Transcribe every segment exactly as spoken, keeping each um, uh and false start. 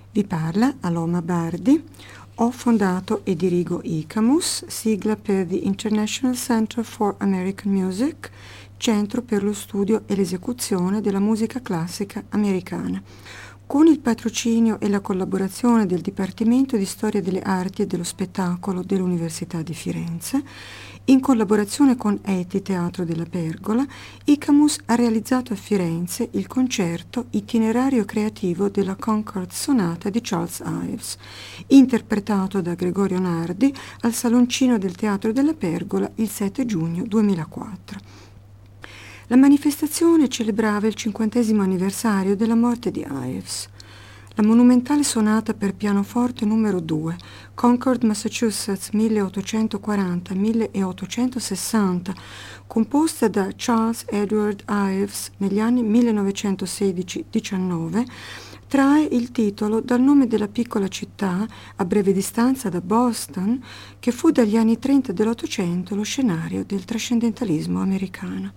Vi parla Aloma Bardi. Ho fondato e dirigo ICAMUS, sigla per the International Center for American Music, centro per lo studio e l'esecuzione della musica classica americana, con il patrocinio e la collaborazione del Dipartimento di Storia delle Arti e dello Spettacolo dell'Università di Firenze. In collaborazione con E T I Teatro della Pergola, ICAMUS ha realizzato a Firenze il concerto Itinerario creativo della Concord Sonata di Charles Ives, interpretato da Gregorio Nardi al Saloncino del Teatro della Pergola il sette giugno duemilaquattro. La manifestazione celebrava il cinquantesimo anniversario della morte di Ives. La monumentale sonata per pianoforte numero due, Concord, Massachusetts, milleottocentoquaranta milleottocentosessanta, composta da Charles Edward Ives negli anni millenovecentosedici diciannove, trae il titolo dal nome della piccola città, a breve distanza da Boston, che fu dagli anni trenta dell'Ottocento lo scenario del trascendentalismo americano.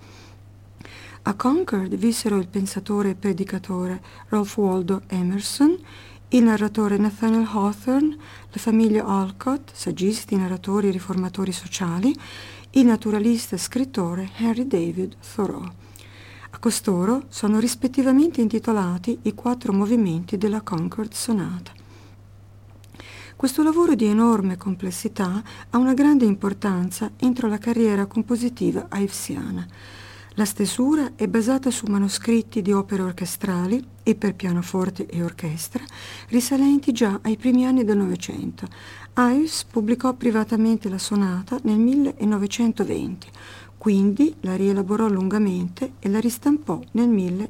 A Concord vissero il pensatore e predicatore Ralph Waldo Emerson, il narratore Nathaniel Hawthorne, la famiglia Alcott, saggisti, narratori e riformatori sociali, il naturalista e scrittore Henry David Thoreau. A costoro sono rispettivamente intitolati i quattro movimenti della Concord Sonata. Questo lavoro di enorme complessità ha una grande importanza entro la carriera compositiva ivesiana. La stesura è basata su manoscritti di opere orchestrali e per pianoforte e orchestra risalenti già ai primi anni del Novecento. Ives pubblicò privatamente la sonata nel millenovecentoventi, quindi la rielaborò lungamente e la ristampò nel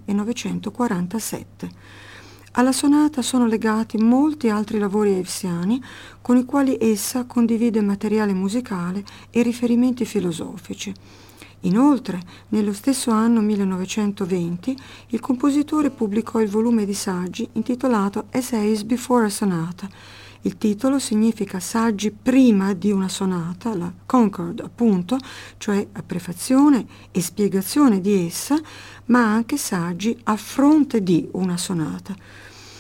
millenovecentoquarantasette. Alla sonata sono legati molti altri lavori ivesiani con i quali essa condivide materiale musicale e riferimenti filosofici. Inoltre, nello stesso anno millenovecentoventi, il compositore pubblicò il volume di saggi intitolato Essays Before a Sonata. Il titolo significa saggi prima di una sonata, la Concord appunto, cioè a prefazione e spiegazione di essa, ma anche saggi a fronte di una sonata.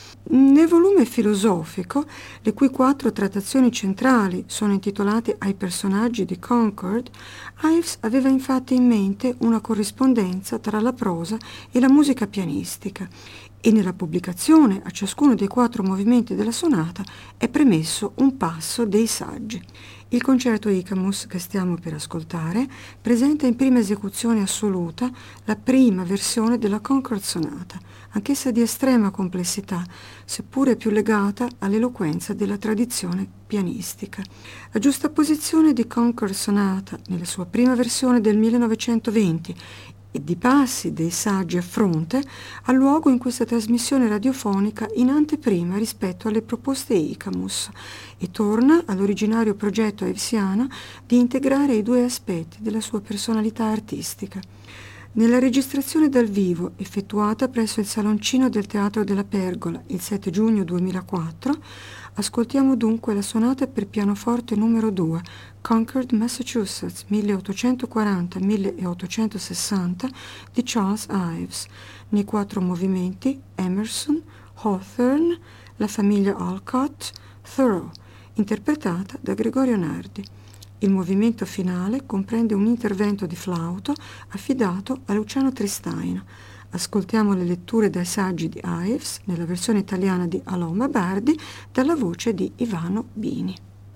Nel volume filosofico, le cui quattro trattazioni centrali sono intitolate ai personaggi di Concord, Ives aveva infatti in mente una corrispondenza tra la prosa e la musica pianistica, e nella pubblicazione a ciascuno dei quattro movimenti della sonata è premesso un passo dei saggi. Il concerto ICAMUS che stiamo per ascoltare presenta in prima esecuzione assoluta la prima versione della Concord Sonata, anch'essa di estrema complessità, seppure più legata all'eloquenza della tradizione pianistica. La giustaposizione di Concord Sonata nella sua prima versione del millenovecentoventi e di passi dei saggi a fronte ha luogo in questa trasmissione radiofonica in anteprima rispetto alle proposte ICAMUS e torna all'originario progetto ivesiano di integrare i due aspetti della sua personalità artistica. Nella registrazione dal vivo effettuata presso il Saloncino del Teatro della Pergola il sette giugno duemilaquattro, ascoltiamo dunque la sonata per pianoforte numero due, Concord, Massachusetts, milleottocentoquaranta milleottocentosessanta di Charles Ives, nei quattro movimenti Emerson, Hawthorne, la famiglia Alcott, Thoreau, interpretata da Gregorio Nardi. Il movimento finale comprende un intervento di flauto affidato a Luciano Tristaino. Ascoltiamo le letture dai saggi di Ives nella versione italiana di Aloma Bardi dalla voce di Ivano Bini.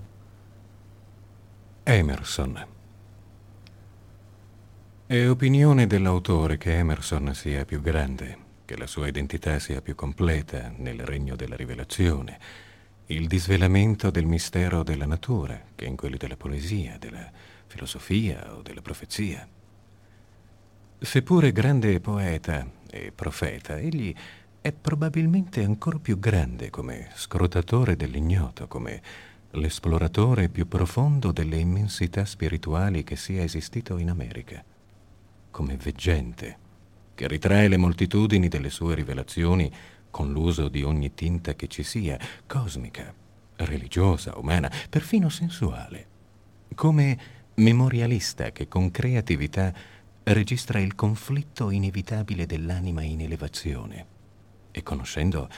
Emerson. È opinione dell'autore che Emerson sia più grande, che la sua identità sia più completa nel regno della rivelazione, il disvelamento del mistero della natura che in quelli della poesia, della filosofia o della profezia. Seppure grande poeta e profeta, egli è probabilmente ancor più grande come scrutatore dell'ignoto, come l'esploratore più profondo delle immensità spirituali che sia esistito in America, come veggente, che ritrae le moltitudini delle sue rivelazioni con l'uso di ogni tinta che ci sia, cosmica, religiosa, umana, perfino sensuale, come memorialista che con creatività registra il conflitto inevitabile dell'anima in elevazione e conoscendo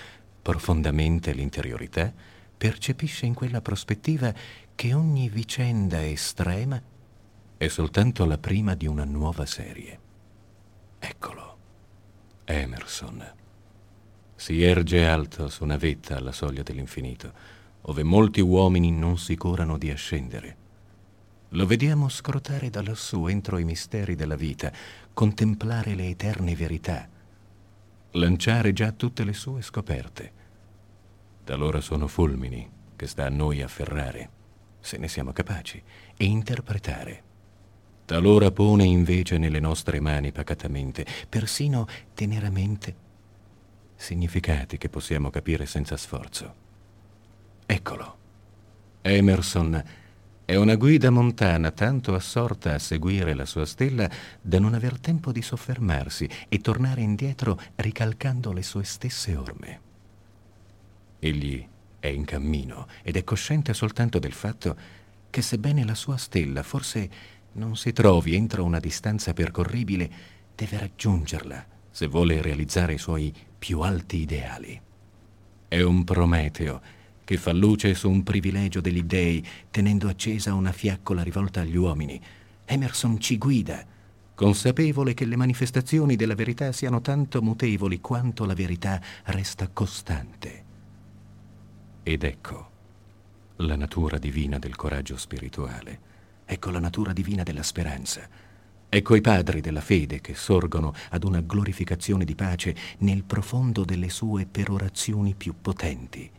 profondamente l'interiorità, percepisce in quella prospettiva che ogni vicenda estrema è soltanto la prima di una nuova serie. Eccolo, Emerson. Si erge alto su una vetta alla soglia dell'infinito, ove molti uomini non si curano di ascendere. Lo vediamo scrutare da lassù entro i misteri della vita, contemplare le eterne verità, lanciare già tutte le sue scoperte. Talora sono fulmini che sta a noi afferrare, se ne siamo capaci, e interpretare. Talora pone invece nelle nostre mani pacatamente, persino teneramente, significati che possiamo capire senza sforzo. Eccolo. Emerson è una guida montana tanto assorta a seguire la sua stella da non aver tempo di soffermarsi e tornare indietro ricalcando le sue stesse orme. Egli è in cammino ed è cosciente soltanto del fatto che, sebbene la sua stella forse non si trovi entro una distanza percorribile, deve raggiungerla se vuole realizzare i suoi più alti ideali. È un Prometeo che fa luce su un privilegio degli dèi, tenendo accesa una fiaccola rivolta agli uomini. Emerson ci guida, consapevole che le manifestazioni della verità siano tanto mutevoli quanto la verità resta costante. Ed ecco la natura divina del coraggio spirituale, ecco la natura divina della speranza, ecco i padri della fede che sorgono ad una glorificazione di pace nel profondo delle sue perorazioni più potenti.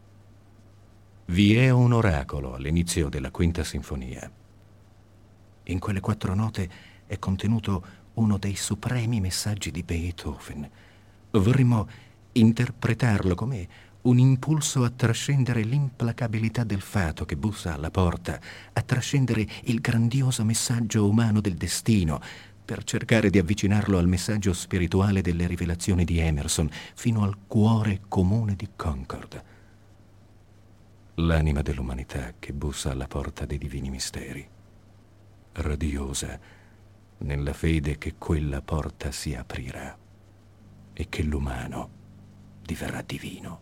Vi è un oracolo all'inizio della quinta sinfonia. In quelle quattro note è contenuto uno dei supremi messaggi di Beethoven. Vorremmo interpretarlo come un impulso a trascendere l'implacabilità del fato che bussa alla porta, a trascendere il grandioso messaggio umano del destino, per cercare di avvicinarlo al messaggio spirituale delle rivelazioni di Emerson, fino al cuore comune di Concord. L'anima dell'umanità che bussa alla porta dei divini misteri, radiosa nella fede che quella porta si aprirà e che l'umano diverrà divino.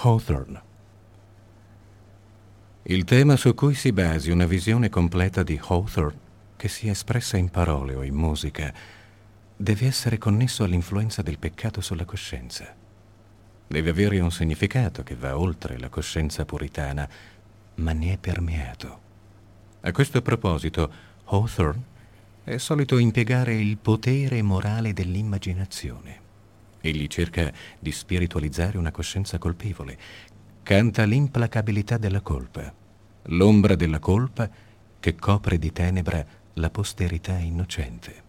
Hawthorne. Il tema su cui si basi una visione completa di Hawthorne, che sia espressa in parole o in musica, deve essere connesso all'influenza del peccato sulla coscienza. Deve avere un significato che va oltre la coscienza puritana, ma ne è permeato. A questo proposito, Hawthorne è solito impiegare il potere morale dell'immaginazione. Egli cerca di spiritualizzare una coscienza colpevole. Canta l'implacabilità della colpa, l'ombra della colpa che copre di tenebra la posterità innocente.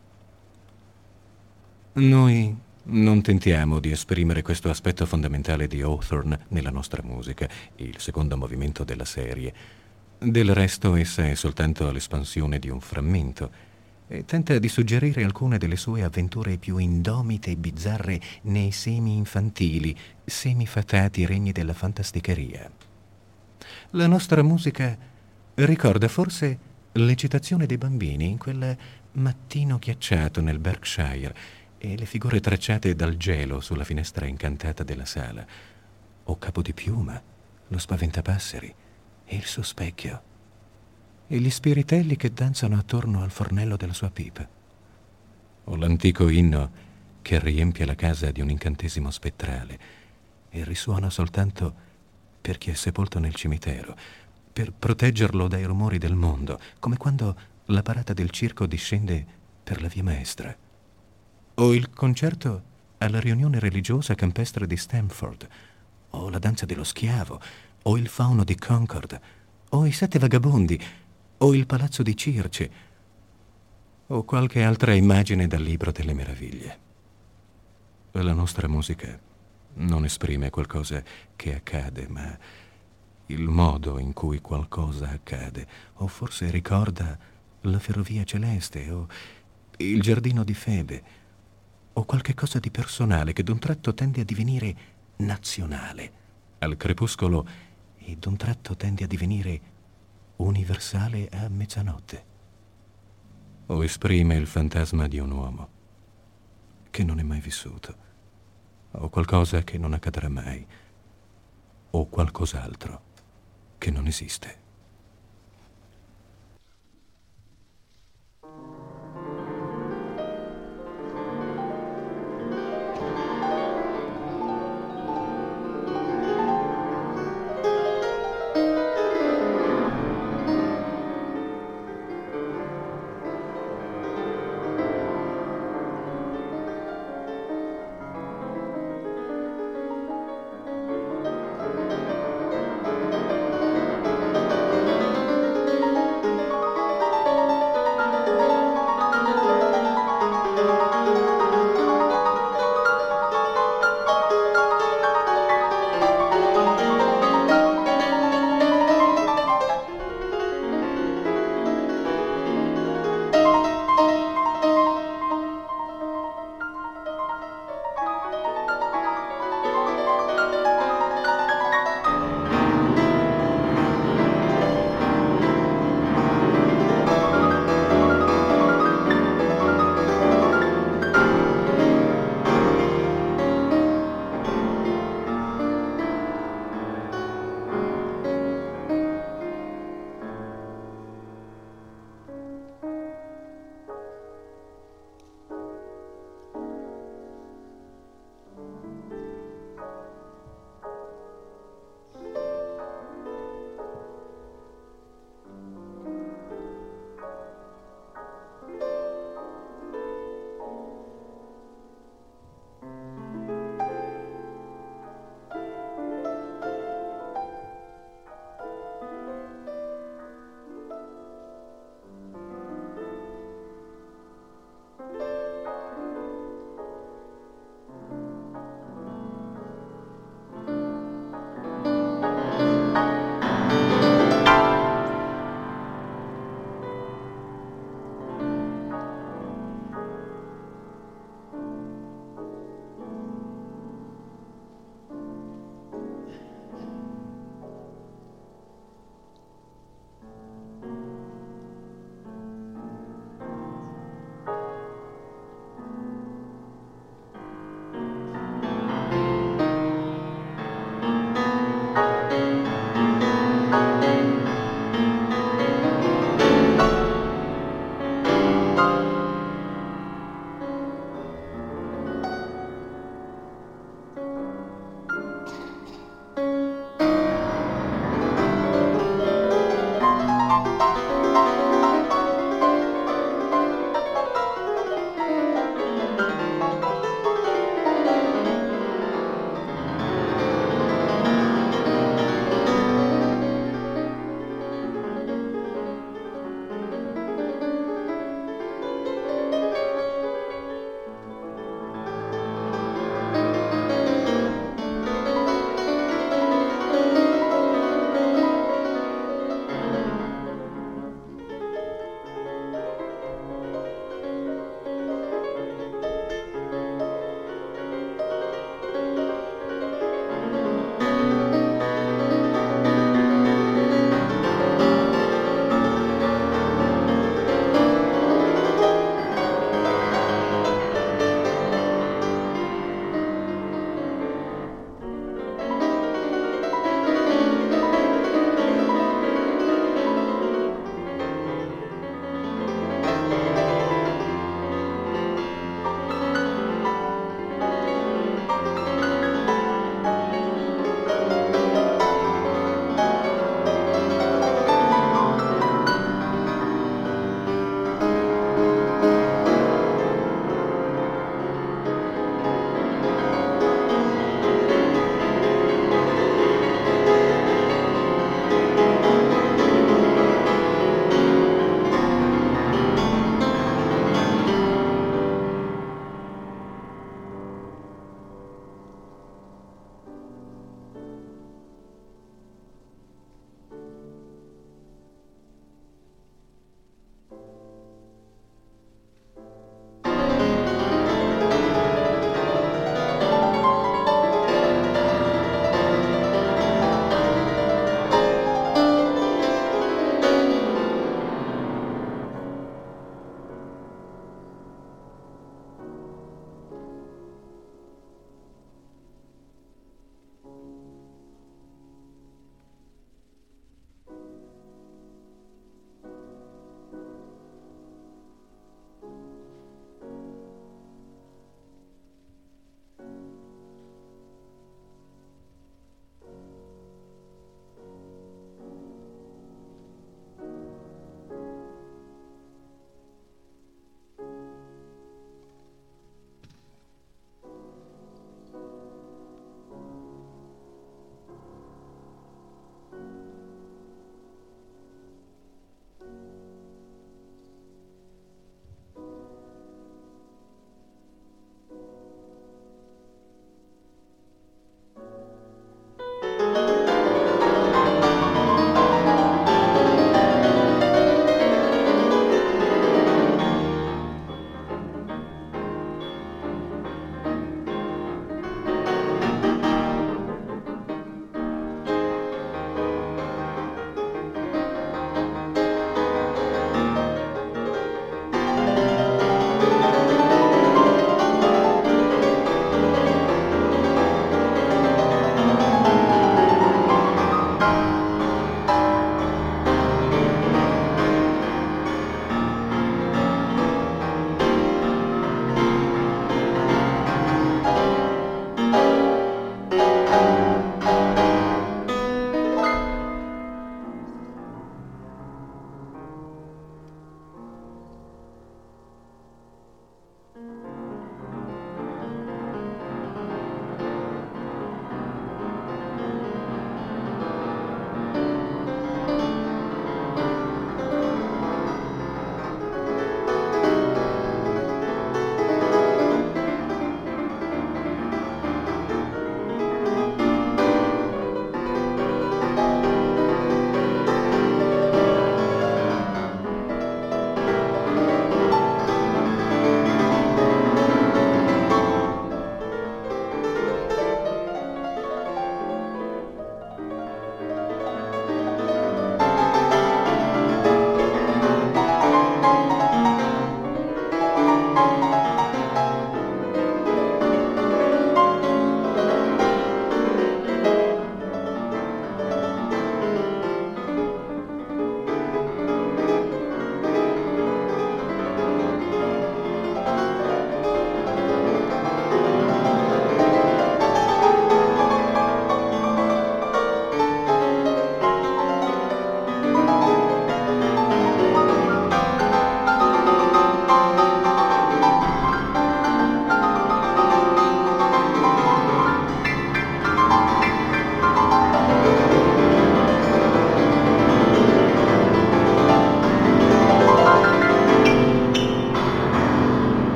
Noi non tentiamo di esprimere questo aspetto fondamentale di Hawthorne nella nostra musica, il secondo movimento della serie. Del resto essa è soltanto l'espansione di un frammento e tenta di suggerire alcune delle sue avventure più indomite e bizzarre nei semi-infantili, semi-fatati regni della fantasticheria. La nostra musica ricorda forse l'eccitazione dei bambini in quel mattino ghiacciato nel Berkshire e le figure tracciate dal gelo sulla finestra incantata della sala, o Capo di Piuma, lo Spaventapasseri e il suo specchio, e gli spiritelli che danzano attorno al fornello della sua pipa, o l'antico inno che riempie la casa di un incantesimo spettrale e risuona soltanto per chi è sepolto nel cimitero, per proteggerlo dai rumori del mondo, come quando la parata del circo discende per la via maestra, o il concerto alla riunione religiosa campestre di Stamford, o la danza dello schiavo, o il fauno di Concord, o i sette vagabondi, o il palazzo di Circe, o qualche altra immagine dal libro delle meraviglie. La nostra musica non esprime qualcosa che accade, ma il modo in cui qualcosa accade, o forse ricorda la ferrovia celeste, o il giardino di Febe, o qualche cosa di personale che d'un tratto tende a divenire nazionale al crepuscolo e d'un tratto tende a divenire universale a mezzanotte, o esprime il fantasma di un uomo che non è mai vissuto, o qualcosa che non accadrà mai, o qualcos'altro che non esiste.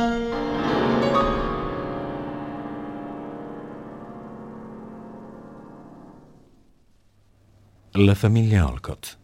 La famiglia Olcott.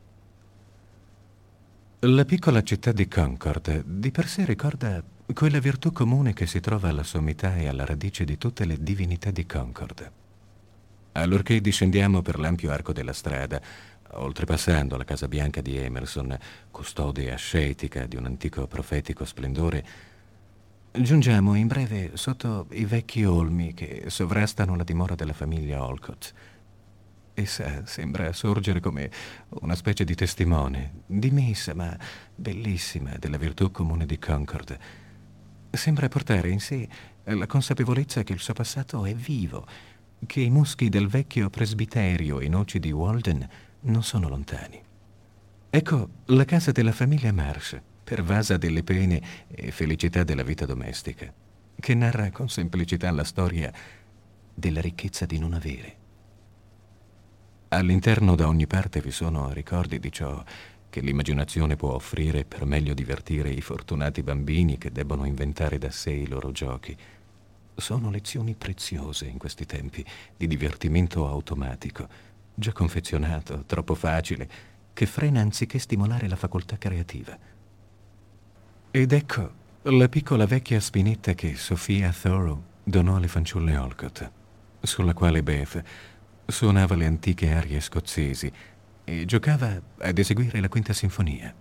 La piccola città di Concord di per sé ricorda quella virtù comune che si trova alla sommità e alla radice di tutte le divinità di Concord. Allorché discendiamo per l'ampio arco della strada, oltrepassando la Casa Bianca di Emerson, custode ascetica di un antico profetico splendore, giungiamo in breve sotto i vecchi olmi che sovrastano la dimora della famiglia Olcott. Essa sembra sorgere come una specie di testimone, dimessa ma bellissima, della virtù comune di Concord. Sembra portare in sé la consapevolezza che il suo passato è vivo, che i muschi del vecchio presbiterio e i noci di Walden non sono lontani. Ecco la casa della famiglia Marsh, pervasa delle pene e felicità della vita domestica, che narra con semplicità la storia della ricchezza di non avere. All'interno da ogni parte vi sono ricordi di ciò che l'immaginazione può offrire per meglio divertire i fortunati bambini che debbono inventare da sé i loro giochi. Sono lezioni preziose in questi tempi di divertimento automatico, già confezionato, troppo facile, che frena anziché stimolare la facoltà creativa. Ed ecco la piccola vecchia spinetta che Sophia Thoreau donò alle fanciulle Olcott, sulla quale Beth suonava le antiche arie scozzesi e giocava ad eseguire la quinta sinfonia.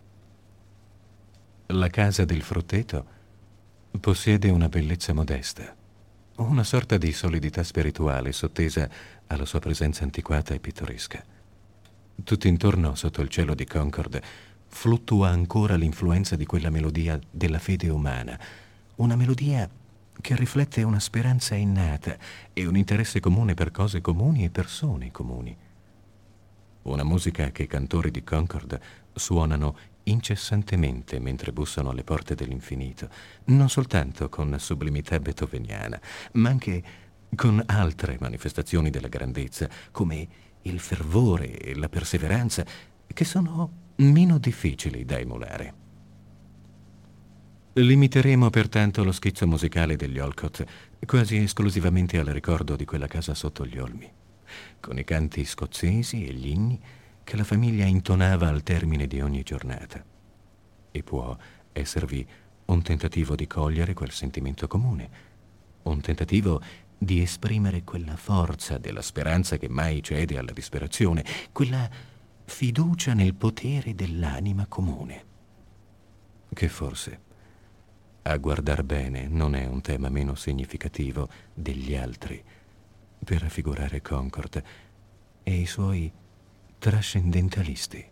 La casa del frutteto possiede una bellezza modesta, una sorta di solidità spirituale sottesa alla sua presenza antiquata e pittoresca. Tutto intorno, sotto il cielo di Concord, fluttua ancora l'influenza di quella melodia della fede umana, una melodia che riflette una speranza innata e un interesse comune per cose comuni e persone comuni. Una musica che i cantori di Concord suonano incessantemente mentre bussano alle porte dell'infinito, non soltanto con sublimità beethoveniana, ma anche con altre manifestazioni della grandezza, come il fervore e la perseveranza, che sono meno difficili da emulare. Limiteremo pertanto lo schizzo musicale degli Olcott quasi esclusivamente al ricordo di quella casa sotto gli olmi, con i canti scozzesi e gli inni che la famiglia intonava al termine di ogni giornata. E può esservi un tentativo di cogliere quel sentimento comune, un tentativo di esprimere quella forza della speranza che mai cede alla disperazione, quella fiducia nel potere dell'anima comune, che forse, a guardar bene, non è un tema meno significativo degli altri per raffigurare Concord e i suoi trascendentalisti.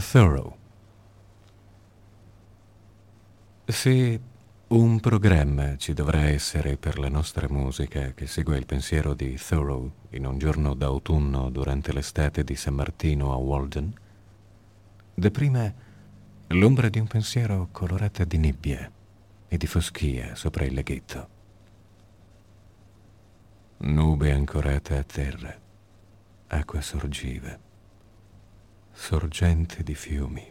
Thoreau. Se un programma ci dovrà essere per la nostra musica che segue il pensiero di Thoreau in un giorno d'autunno durante l'estate di San Martino a Walden, dapprima l'ombra di un pensiero colorata di nebbia e di foschia sopra il laghetto. Nube ancorata a terra, acqua sorgiva, sorgente di fiumi,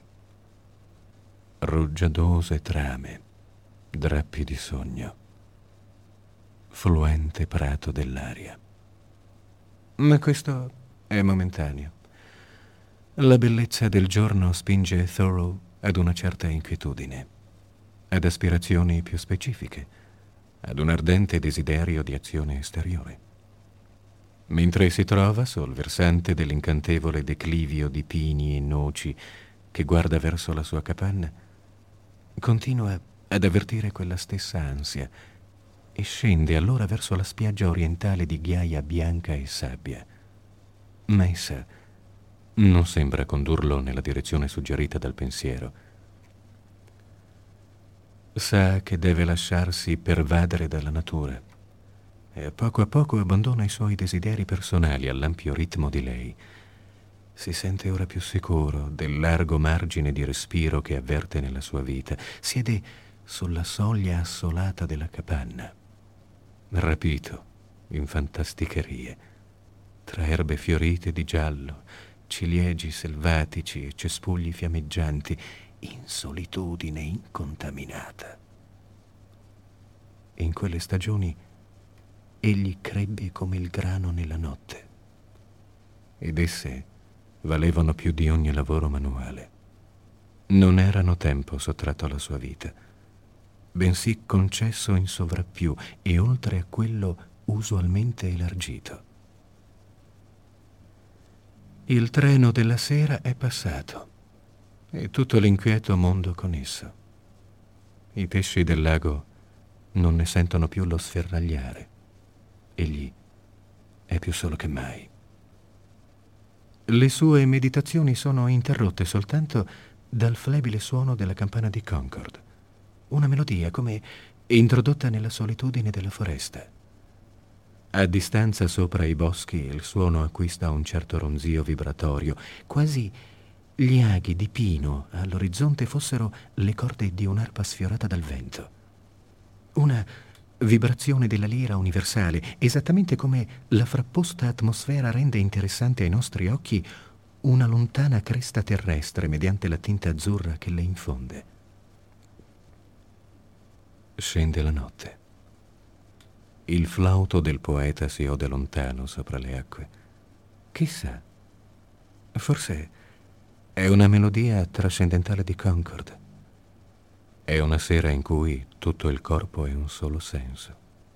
rugiadose trame, drappi di sogno, fluente prato dell'aria. Ma questo è momentaneo. La bellezza del giorno spinge Thoreau ad una certa inquietudine, ad aspirazioni più specifiche, ad un ardente desiderio di azione esteriore. Mentre si trova sul versante dell'incantevole declivio di pini e noci che guarda verso la sua capanna, continua ad avvertire quella stessa ansia e scende allora verso la spiaggia orientale di ghiaia bianca e sabbia. Ma essa non sembra condurlo nella direzione suggerita dal pensiero. Sa che deve lasciarsi pervadere dalla natura e a poco a poco abbandona i suoi desideri personali all'ampio ritmo di lei. Si sente ora più sicuro del largo margine di respiro che avverte nella sua vita. Siede sulla soglia assolata della capanna, rapito in fantasticherie, tra erbe fiorite di giallo, ciliegi selvatici e cespugli fiammeggianti, in solitudine incontaminata. In quelle stagioni egli crebbe come il grano nella notte, ed esse valevano più di ogni lavoro manuale. Non erano tempo sottratto alla sua vita, bensì concesso in sovrappiù e oltre a quello usualmente elargito. Il treno della sera è passato e tutto l'inquieto mondo con esso. I pesci del lago non ne sentono più lo sferragliare. Egli è più solo che mai. Le sue meditazioni sono interrotte soltanto dal flebile suono della campana di Concord, una melodia come introdotta nella solitudine della foresta. A distanza sopra i boschi il suono acquista un certo ronzio vibratorio, quasi gli aghi di pino all'orizzonte fossero le corde di un'arpa sfiorata dal vento. Una vibrazione della lira universale, esattamente come la frapposta atmosfera rende interessante ai nostri occhi una lontana cresta terrestre mediante la tinta azzurra che le infonde. Scende la notte. Il flauto del poeta si ode lontano sopra le acque. Chissà, forse è una melodia trascendentale di Concord. È una sera in cui tutto il corpo è un solo senso.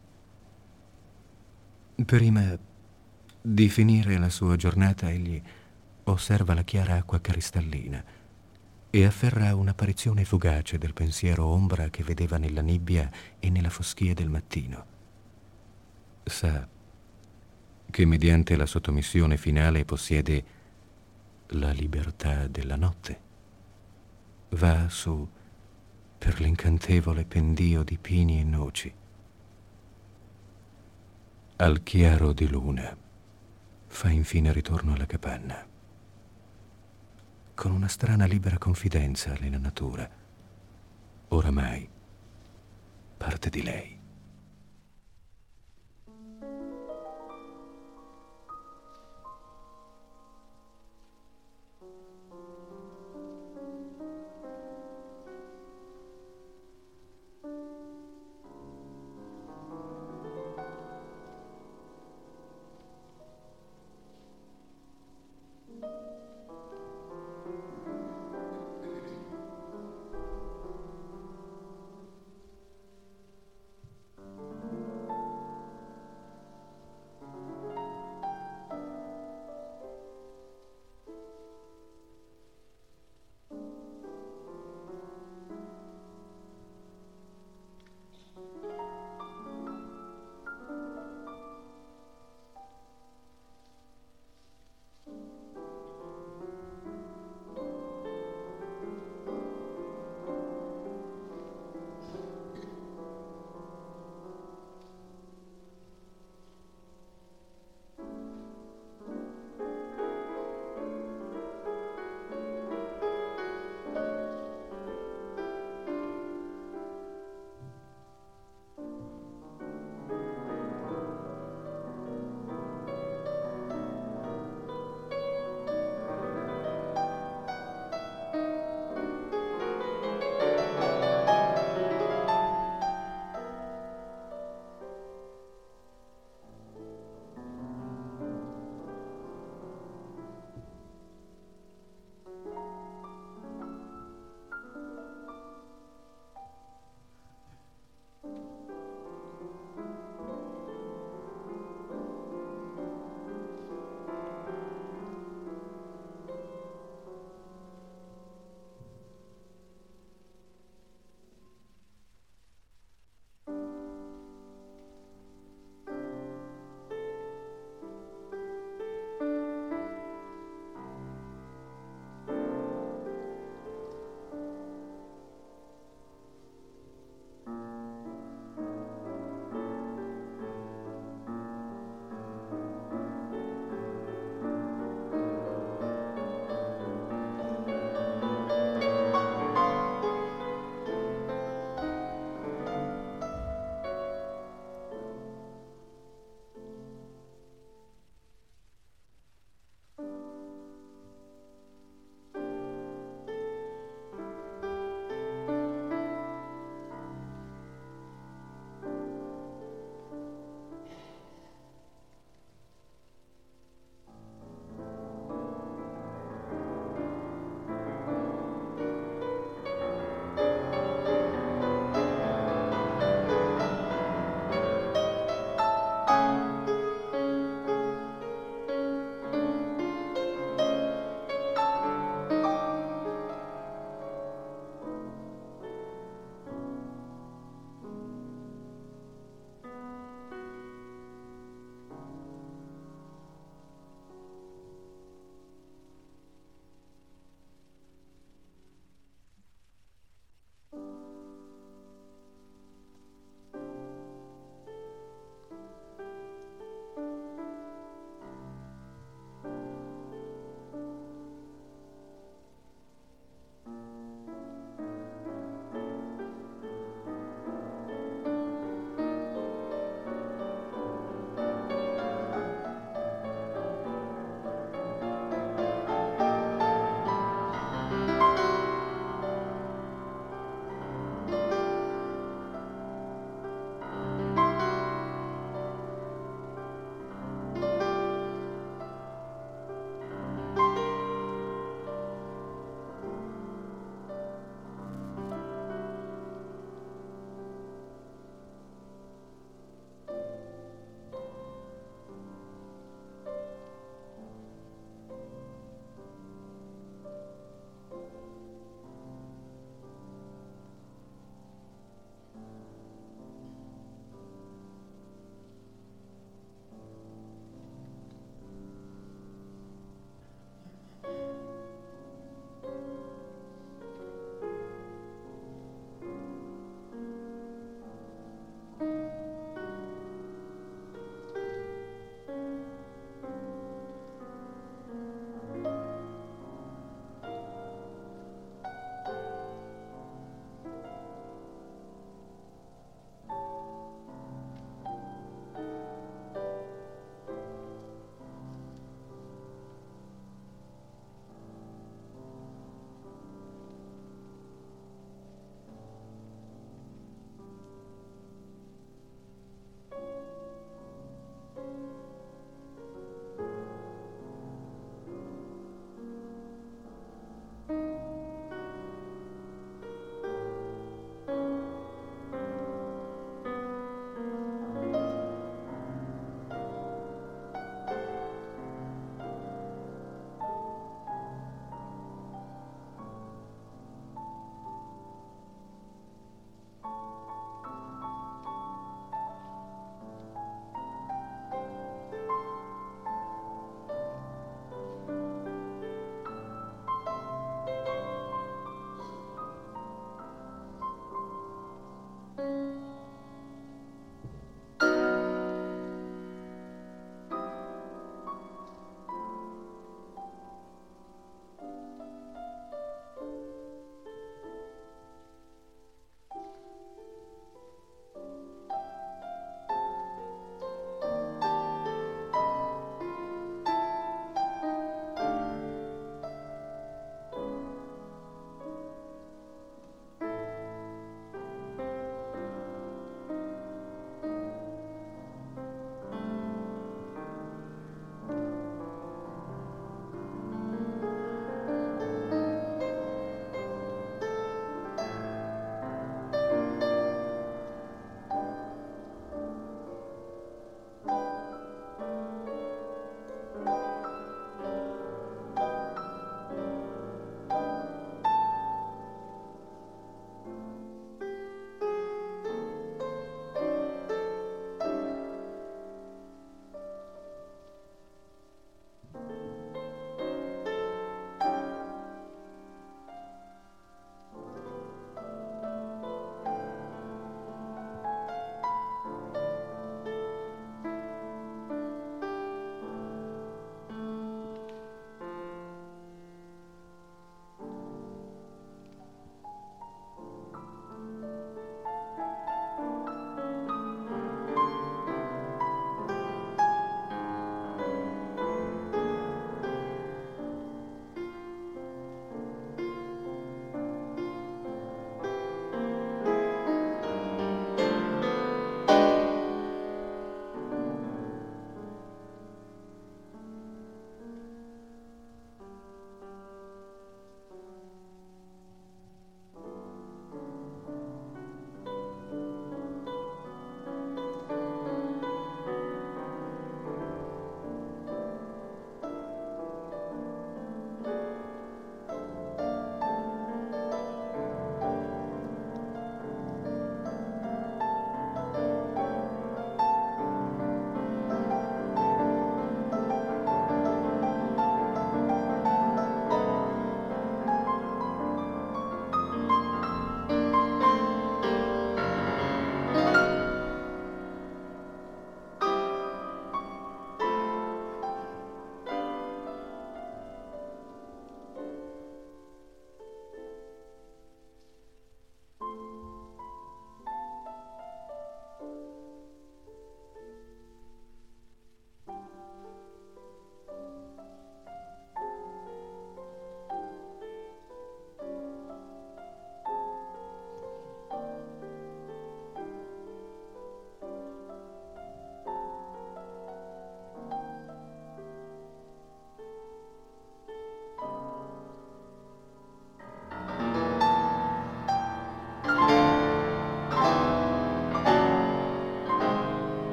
Prima di finire la sua giornata, egli osserva la chiara acqua cristallina e afferra un'apparizione fugace del pensiero ombra che vedeva nella nebbia e nella foschia del mattino. Sa che mediante la sottomissione finale possiede la libertà della notte. Va su per l'incantevole pendio di pini e noci. Al chiaro di luna fa infine ritorno alla capanna, con una strana libera confidenza nella natura, oramai parte di lei.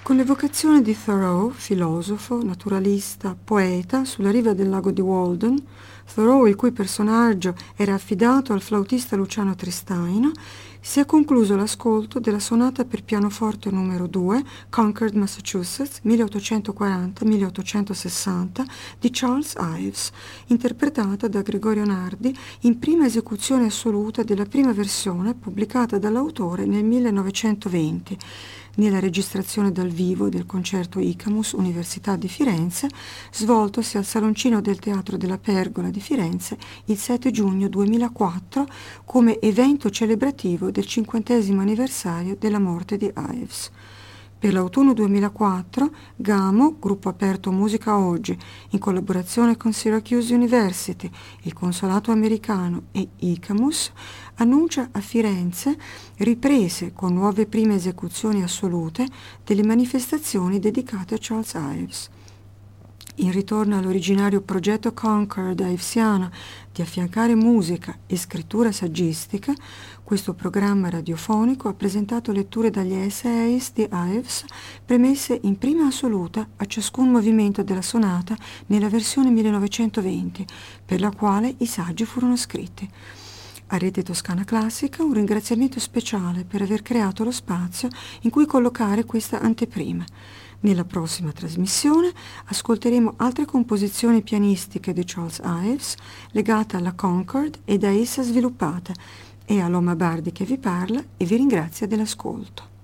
Con l'evocazione di Thoreau, filosofo, naturalista, poeta, sulla riva del lago di Walden, Thoreau, il cui personaggio era affidato al flautista Luciano Tristaino, si è concluso l'ascolto della sonata per pianoforte numero due, Concord, Massachusetts, milleottocentoquaranta milleottocentosessanta, di Charles Ives, interpretata da Gregorio Nardi in prima esecuzione assoluta della prima versione pubblicata dall'autore nel millenovecentoventi, nella registrazione dal vivo del concerto Icamus, Università di Firenze, svoltosi al saloncino del Teatro della Pergola di Firenze il sette giugno duemilaquattro come evento celebrativo del cinquantesimo anniversario della morte di Ives. Per l'autunno duemilaquattro, Gamo, gruppo aperto Musica Oggi, in collaborazione con Syracuse University, il Consolato americano e Icamus, annuncia a Firenze riprese con nuove prime esecuzioni assolute delle manifestazioni dedicate a Charles Ives. In ritorno all'originario progetto Concord ivesiano di affiancare musica e scrittura saggistica, questo programma radiofonico ha presentato letture dagli essays di Ives premesse in prima assoluta a ciascun movimento della sonata nella versione millenovecentoventi, per la quale i saggi furono scritti. A Rete Toscana Classica un ringraziamento speciale per aver creato lo spazio in cui collocare questa anteprima. Nella prossima trasmissione ascolteremo altre composizioni pianistiche di Charles Ives legate alla Concord e da essa sviluppate. È Aloma Bardi che vi parla e vi ringrazia dell'ascolto.